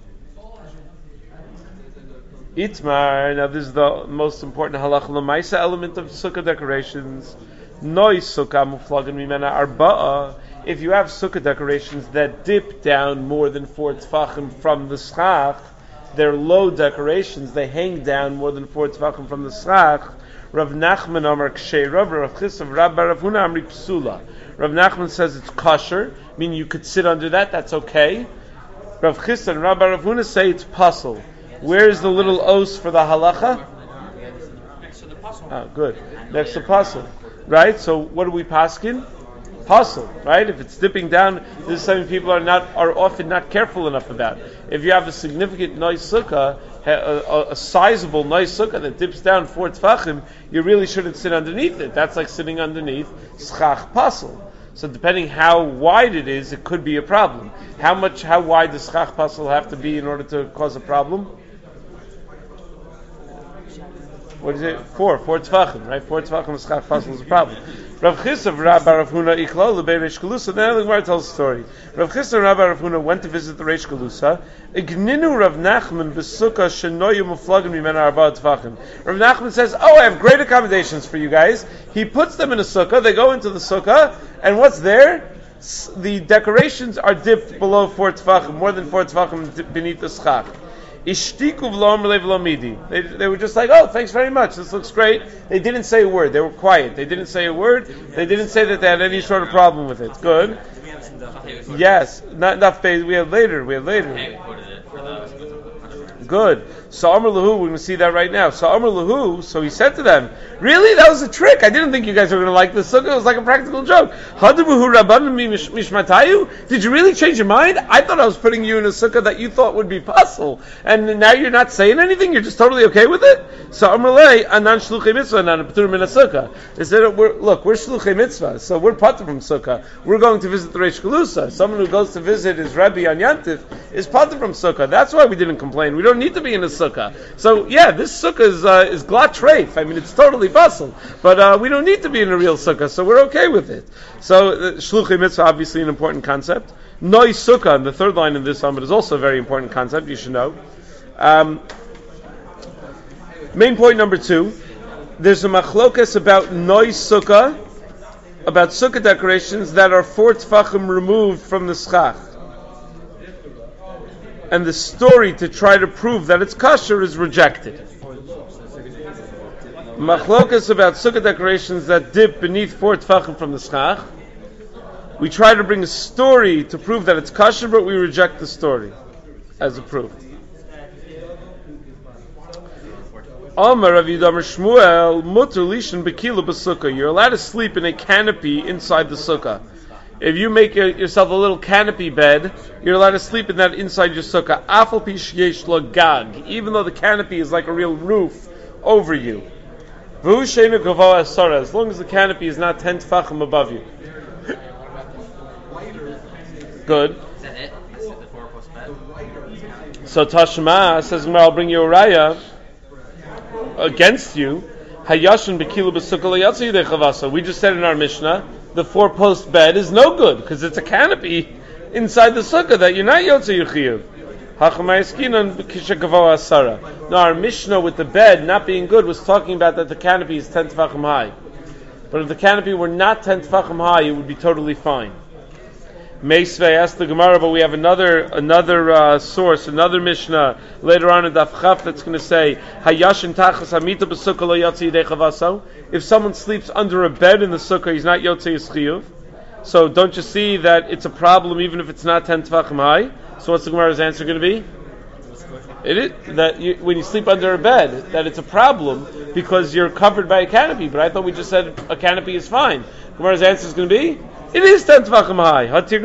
Itmar, now this is the most important halacha l'maisa element of sukkah decorations. Noi sukkah muflagan mimena arba'a. If you have sukkah decorations that dip down more than four tefachim from the schach, they're low decorations, they hang down more than four tefachim from the schach. Rav Nachman Amar Kshay Rav Rav Chisav Rav Rav Huna Amri Psula. Rav Nachman says it's kosher, meaning you could sit under that, that's okay. Rav Chisav and Rav Rav Huna say it's pasul. Where's the little os for the halacha? Next to the puzzle. Oh, good. Next to pasul. Right? So what do we paskin? Pasul, right? If it's dipping down, this is something people are not are often not careful enough about. If you have a significant nice sukkah, a, a, a sizable nice sukkah that dips down four tefachim, you really shouldn't sit underneath it. That's like sitting underneath schach pasul. So depending how wide it is, it could be a problem. How much, how wide does schach pasul have to be in order to cause a problem? What is it? Four, four tefachim, right? Four tefachim of schach pasul is a problem. Rav Chisav Rav Rav Huna Ichla Lebei Reish Galusa. Then the Gemara tells the story. Rav Chisav Rav Rav Huna went to visit the Reish Galusa. Igninu Rav Nachman b'sukkah shenoyu muflagim mimena arba tefachim. Rav Nachman says, "Oh, I have great accommodations for you guys." He puts them in a sukkah. They go into the sukkah, and what's there? The decorations are dipped below four tefachim, more than four tefachim beneath the schach. Ishtiku v'lo amrei v'lo midi. They they were just like, "Oh, thanks very much. This looks great." They didn't say a word. They were quiet. They didn't say a word. They didn't say that they had any sort of problem with it. Good. Yes. Not enough. We had later. We had later. Good. So Amr Lahu, we're going to see that right now. So Amr Lahu, so he said to them, really? That was a trick. I didn't think you guys were going to like this sukkah. It was like a practical joke. Did you really change your mind? I thought I was putting you in a sukkah that you thought would be puzzle. And now you're not saying anything? You're just totally okay with it? So Amr Lei, Anan Shluchei Mitzvah, Anan P'turim in a sukkah. They said, we're, look, we're Shluchei Mitzvah, so we're patur from sukkah. We're going to visit the Reish Galusa. Someone who goes to visit his Rebbe on Yantif is patur from sukkah. That's why we didn't complain. We don't need to be in a sukkah. So yeah, this sukkah is uh, is glat treif. I mean, it's totally puzzle, but uh, we don't need to be in a real sukkah, so we're okay with it. So uh, Shluchei Mitzvah, obviously an important concept. Noi sukkah, and the third line in this summit is also a very important concept. You should know. Um, main point number two. There's a machlokas about noi sukkah, about sukkah decorations that are four tefachim removed from the schach. And the story to try to prove that it's kosher is rejected. Machlokas about sukkah decorations that dip beneath four tefachim from the schach. We try to bring a story to prove that it's kosher, but we reject the story as a proof. Amar Rav Yidamar Shmuel muter lishin bekilu b'sukkah. You're allowed to sleep in a canopy inside the sukkah. If you make a, yourself a little canopy bed, you're allowed to sleep in that inside your sukkah. Afal pi sheyesh lo gag, even though the canopy is like a real roof over you. V'hu sheinu gavoa asara, as long as the canopy is not ten tefachim above you. Good. Is that it? That's the four-post bed? So Tashma says, I'll bring you a raya against you. Hayashin bekilu b'sukkah le'yatzi yidei chavasa. We just said in our Mishnah, the four-post bed is no good because it's a canopy inside the sukkah that you're not yotze yichiyuv. Hachamayiskinan b'kishakavo asara. Now our Mishnah with the bed not being good was talking about that the canopy is ten tefachim high. But if the canopy were not ten tefachim high, it would be totally fine. Meisvei asked the Gemara, but we have another another uh, source, another Mishnah later on in Daf Chaf that's going to say Hayashin tachas hamita b'sukkah lo yotzi yidei chavaso. If someone sleeps under a bed in the sukkah, he's not yotzi his chiyuv. So don't you see that it's a problem even if it's not ten tefachim high? So what's the Gemara's answer going to be? It is that you, when you sleep under a bed, that it's a problem because you're covered by a canopy. But I thought we just said a canopy is fine. Gemara's answer is going to be, it is ten tefachim high.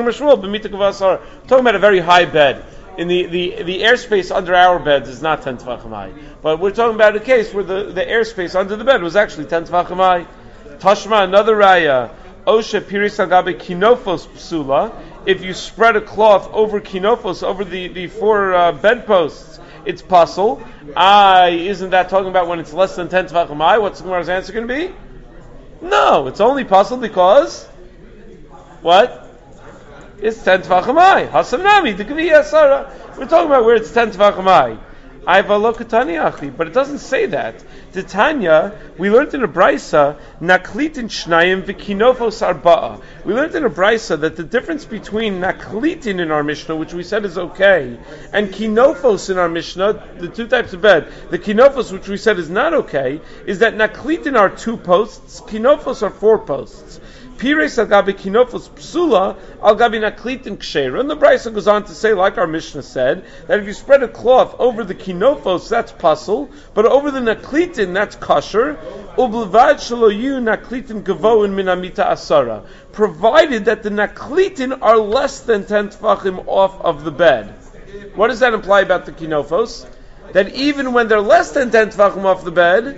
Talking about a very high bed. In the, the, the airspace under our beds is not ten tefachim high. But we're talking about a case where the, the airspace under the bed was actually ten tefachim high. Tashma, another raya. Osha piris agabe kinofos psula. If you spread a cloth over kinofos, over the, the four uh, bedposts, it's puzzle. I isn't that talking about when it's less than ten tefachim high? What's the Gemara's answer going to be? No, it's only puzzle because what? It's ten tefachim high. Hasanami, the Gvi Asara. We're talking about where it's ten tefachim high. I have a lokatani achi, but it doesn't say that. The Tanya, we learned in a brisa, naklitin shnayim v'kinofos arba'a. We learned in a brisa that the difference between naklitin in our Mishnah, which we said is okay, and kinofos in our Mishnah, the two types of bed, the kinofos, which we said is not okay, is that naklitin are two posts, kinofos are four posts. Pires al gabi kinofos psula al gabi naklitin ksheira. And the Brisa goes on to say, like our Mishnah said, that if you spread a cloth over the kinofos, that's puzzle, but over the naklitin, that's kosher. Ublevad shaloyu naklitin gavoin min amita asara. Provided that the naklitin are less than ten tefachim off of the bed. What does that imply about the kinofos? That even when they're less than ten tefachim off the bed,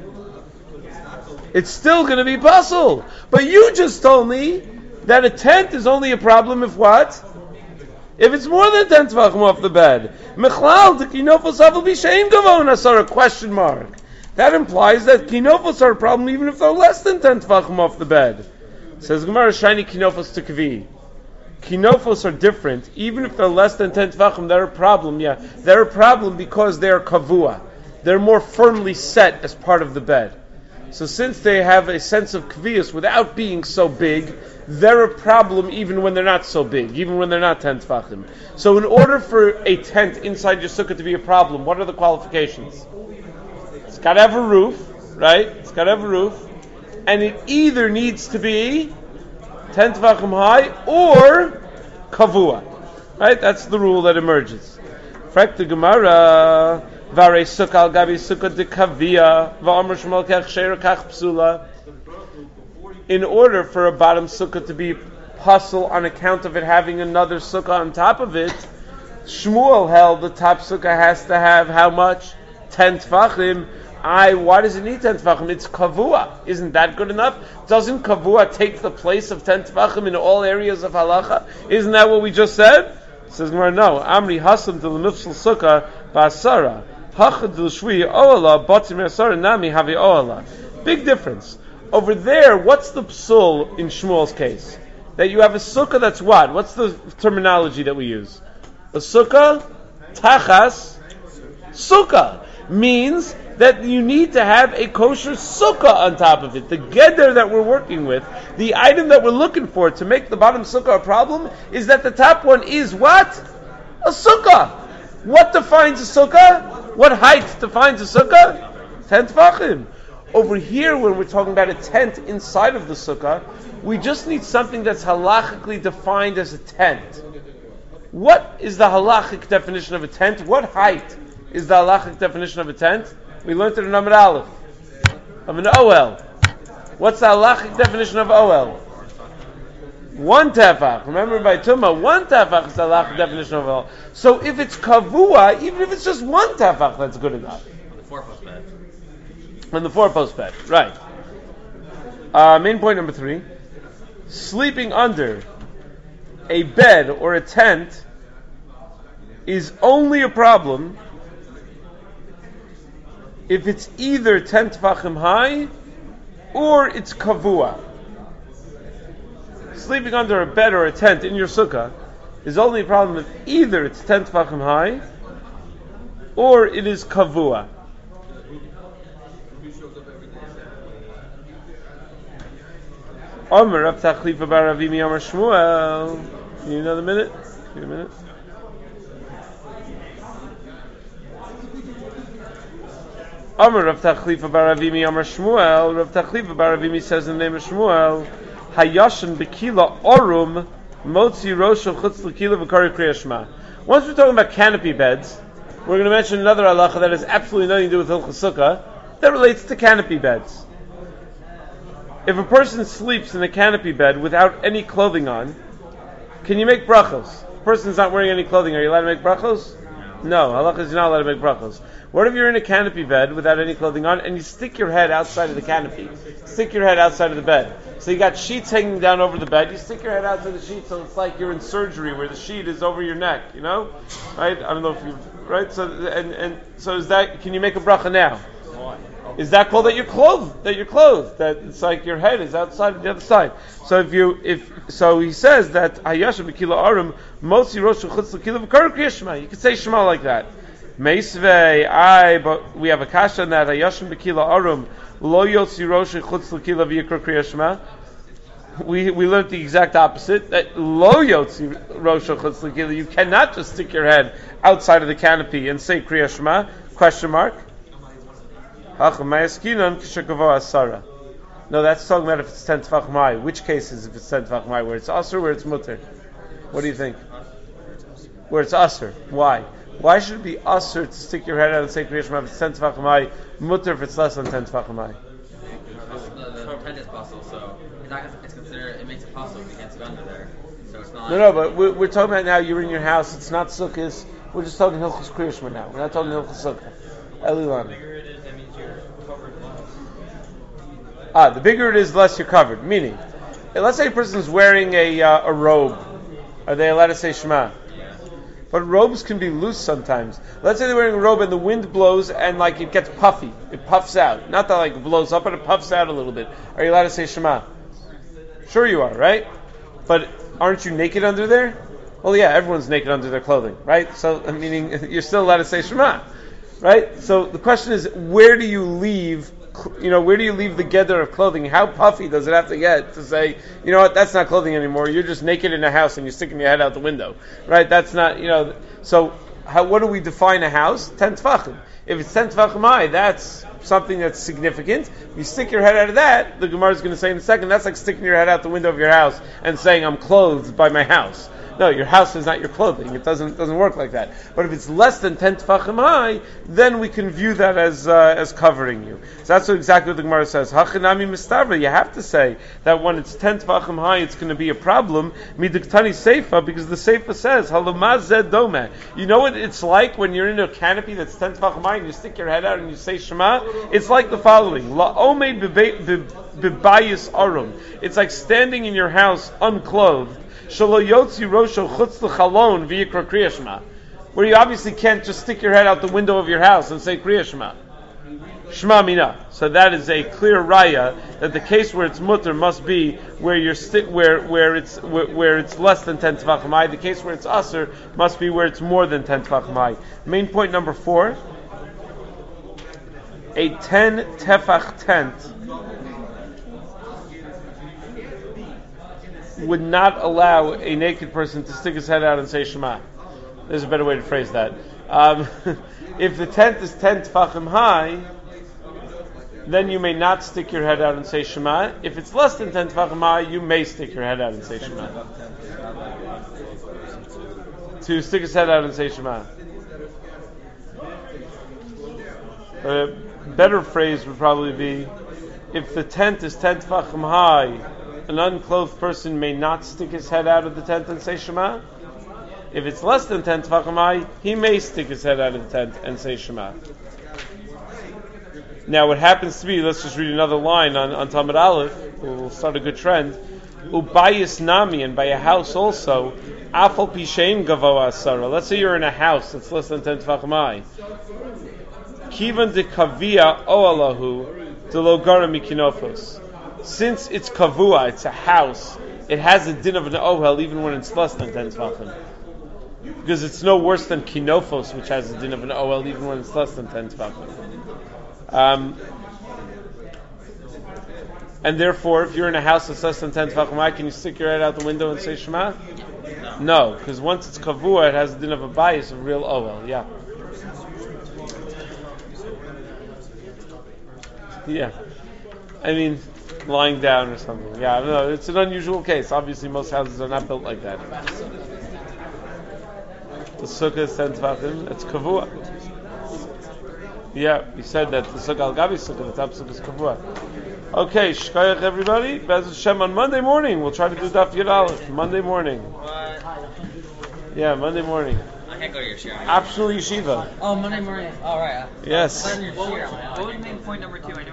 it's still going to be puzzle. But you just told me that a tent is only a problem if what? If it's more than ten tefachim off the bed. Mechlal, the kinofos havel b'shein gavon asara, question mark. That implies that kinofos are a problem even if they're less than ten tefachim off the bed. Says Gemara, shiny kinofos to kvi. Kinofos are different. Even if they're less than ten tefachim, they're a problem. Yeah, they're a problem because they're kavua. They're more firmly set as part of the bed. So since they have a sense of kvius without being so big, they're a problem even when they're not so big, even when they're not ten tefachim. So in order for a tent inside your sukkah to be a problem, what are the qualifications? It's got to have a roof, right? It's got to have a roof. And it either needs to be ten tefachim high or kavua. Right? That's the rule that emerges. Frak the Gemara, Vare sukkah al gabi sukkah de kavia, va'amr shmuel kach sheira kach psula. In order for a bottom sukkah to be puzzle on account of it having another sukkah on top of it, Shmuel held the top sukkah has to have how much? Ten tfachim. I, why does it need ten tfachim? It's kavua. Isn't that good enough? Doesn't kavua take the place of ten tfachim in all areas of halacha? Isn't that what we just said? It says no. Amri hasam to the mifsal sukkah ba'asara. Hachad l'shvi oala batim asara nami havi oala. Big difference. Over there, what's the psul in Shmuel's case? That you have a sukkah that's what? What's the terminology that we use? A sukkah, tachas, sukkah, means that you need to have a kosher sukkah on top of it. The geder that we're working with, the item that we're looking for to make the bottom sukkah a problem, is that the top one is what? A sukkah. What defines a sukkah? What height defines a sukkah? Ten tefachim. Over here, when we're talking about a tent inside of the sukkah, we just need something that's halachically defined as a tent. What is the halachic definition of a tent? What height is the halachic definition of a tent? We learned it in Amud Aleph. Of an oel. What's the halachic definition of oel? One tefach. Remember by Tumah, one tefach is the halachic definition of oel. So if it's kavua, even if it's just one tefach, that's good enough. The four-post bed. On the four-post bed, right. Uh, main point number three. Sleeping under a bed or a tent is only a problem if it's either ten tefachim high or it's kavua. Sleeping under a bed or a tent in your sukkah is only a problem if either it's ten tefachim high or it is kavua. Omer Rav Tachlifa bar Ravimi Omer Shmuel. You need another minute? Give me a minute. Omer Rav Tachlifa bar Ravimi Omer Shmuel. Rav Tachlifa bar Ravimi says in the name of Shmuel, Hayashin Bekila Orum Motzi Rosho Chutz Lekila V'Kari Kriya Shema. Once we're talking about canopy beds, we're going to mention another halacha that has absolutely nothing to do with Hilchos Sukkah that relates to canopy beds. If a person sleeps in a canopy bed without any clothing on, can you make brachos? If a person's not wearing any clothing, are you allowed to make brachos? No, halacha is you're not allowed to make brachos. What if you're in a canopy bed without any clothing on and you stick your head outside of the canopy? Stick your head outside of the bed. So you got sheets hanging down over the bed, you stick your head outside the sheet so it's like you're in surgery where the sheet is over your neck, you know? Right? I don't know if you right? So and, and so is that can you make a bracha now? Is that called that you're clothed? That you're clothed? That it's like your head is outside of the other side. So if you, if so, he says that Hayashem Bekila Arum Motzi Rosh Chutz Lekila V'Kari Kriya Shema. You can say Shema like that. Meisvei, I, but we have a kasha on that Hayashem Bekila Arum Lo Yotzi Rosh Chutz Lekila V'Kari Kriya Shema. We we learned the exact opposite. That Lo Yotzi Rosh Chutz Lekila. You cannot just stick your head outside of the canopy and say Kriya Shema. Question mark. No, that's talking about if it's ten tefach mai. Which cases if it's ten tefach mai? Where it's asur, where it's mutter? What do you think? Where it's asur. Why? Why should it be asur to stick your head out and say Kriya Shema if it's ten tefach mai? Mutter if it's less than ten tefach mai. The, the tent is possible, so it's, not, it's considered, it makes it possible if you can't sit under there. So it's not. No, no, but we're, we're talking about now. You're in your house. It's not sukkahs. We're just talking Hilchos Kriya Shema now. We're not talking Hilchos Sukkah. Elilan. Ah, the bigger it is, the less you're covered. Meaning, let's say a person's wearing a uh, a robe. Are they allowed to say Shema? Yeah. But robes can be loose sometimes. Let's say they're wearing a robe and the wind blows and like it gets puffy. It puffs out. Not that like it blows up, but it puffs out a little bit. Are you allowed to say Shema? Sure you are, right? But aren't you naked under there? Well, yeah, everyone's naked under their clothing, right? So, meaning you're still allowed to say Shema, right? So the question is, where do you leave? You know, where do you leave the gather of clothing? How puffy does it have to get to say, you know what, that's not clothing anymore. You're just naked in a house and you're sticking your head out the window, right? That's not, you know. So, how, what do we define a house? Ten tefachim. If it's ten tefachim high, that's something that's significant. If you stick your head out of that, the Gemara is going to say in a second, that's like sticking your head out the window of your house and saying, I'm clothed by my house. No, your house is not your clothing. It doesn't doesn't work like that. But if it's less than ten tefachim high, then we can view that as uh, as covering you. So that's what exactly what the Gemara says. Hachinami mistarva. You have to say that when it's ten tefachim high, it's going to be a problem. Midiktani seifa, because the seifa says halamaz zed dome. You know what it's like when you're in a canopy that's ten tefachim high and you stick your head out and you say Shema? It's like the following. La omei bibayis arum. It's like standing in your house unclothed. Shalo yotzi rosho chutz l'chalon v'yikra kriya Shema. Where you obviously can't just stick your head out the window of your house and say Kriya Shema. Shema mina. So that is a clear raya that the case where it's mutter must be where you're sti- where where it's where, where it's less than ten tefachim high. The case where it's aser must be where it's more than ten tefachim high. Main point number four. A ten tefach tent would not allow a naked person to stick his head out and say Shema. There's a better way to phrase that. Um, if the tent is ten tefachim high, then you may not stick your head out and say Shema. If it's less than ten tefachim high, you may stick your head out and say Shema. To stick his head out and say Shema. A better phrase would probably be, if the tent is ten tefachim high, an unclothed person may not stick his head out of the tent and say Shema. If it's less than ten tefachim high, he may stick his head out of the tent and say Shema. Now, what happens to be, let's just read another line on, on Talmud Aleph. We'll start a good trend. Ubayis nami, and by a house also, afal pishein gavoa asara. Let's say you're in a house that's less than ten tefachim high. Kivan de kavia oalahu de logara mikinofos. Since it's kavua, it's a house, it has a din of an ohel even when it's less than ten tefachim. Because it's no worse than kinofos, which has a din of an ohel even when it's less than ten tefachim. Um, and therefore, if you're in a house that's less than ten tefachim high, can you stick your head out the window and say Shema? No, because once it's kavua, it has a din of a bias of real ohel. Yeah. Yeah. I mean, lying down or something. Yeah, no, it's an unusual case. Obviously, most houses are not built like that. The sukkah is ten tefachim. It's kavua. Yeah, we said that the sukkah al-gabi sukkah, the top sukkah is kavua. Okay, shkayach everybody. Bez Hashem on Monday morning. We'll try to do Daf Yud Aleph Monday morning. What? Yeah, Monday morning. I can't go to your share. Optional yeshiva. Oh, Monday morning. All right. Yes. What was main point number two? I know